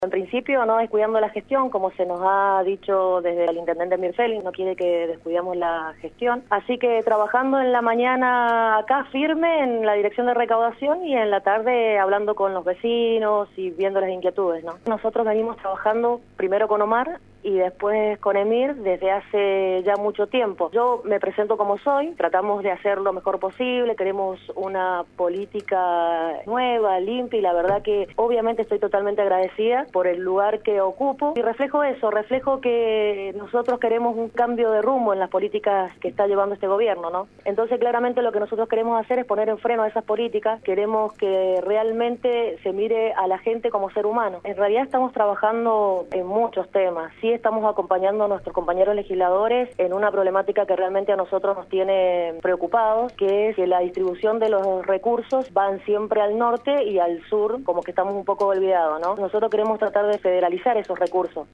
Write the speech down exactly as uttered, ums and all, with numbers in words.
En principio no descuidando la gestión, como se nos ha dicho desde el intendente Mirfelli, no quiere que descuidemos la gestión. Así que trabajando en la mañana acá firme en la dirección de recaudación y en la tarde hablando con los vecinos y viendo las inquietudes, ¿no? Nosotros venimos trabajando primero con Omar y después con Emir desde hace ya mucho tiempo. Yo me presento como soy, tratamos de hacer lo mejor posible, queremos una política nueva, limpia, y la verdad que obviamente estoy totalmente agradecida por el lugar que ocupo y reflejo eso, reflejo que nosotros queremos un cambio de rumbo en las políticas que está llevando este gobierno, ¿no? Entonces claramente lo que nosotros queremos hacer es poner en freno a esas políticas, queremos que realmente se mire a la gente como ser humano. En realidad estamos trabajando en muchos temas, sí estamos acompañando a nuestros compañeros legisladores en una problemática que realmente a nosotros nos tiene preocupados, que es que la distribución de los recursos van siempre al norte y al sur, como que estamos un poco olvidados, ¿no? Nosotros queremos tratar de federalizar esos recursos.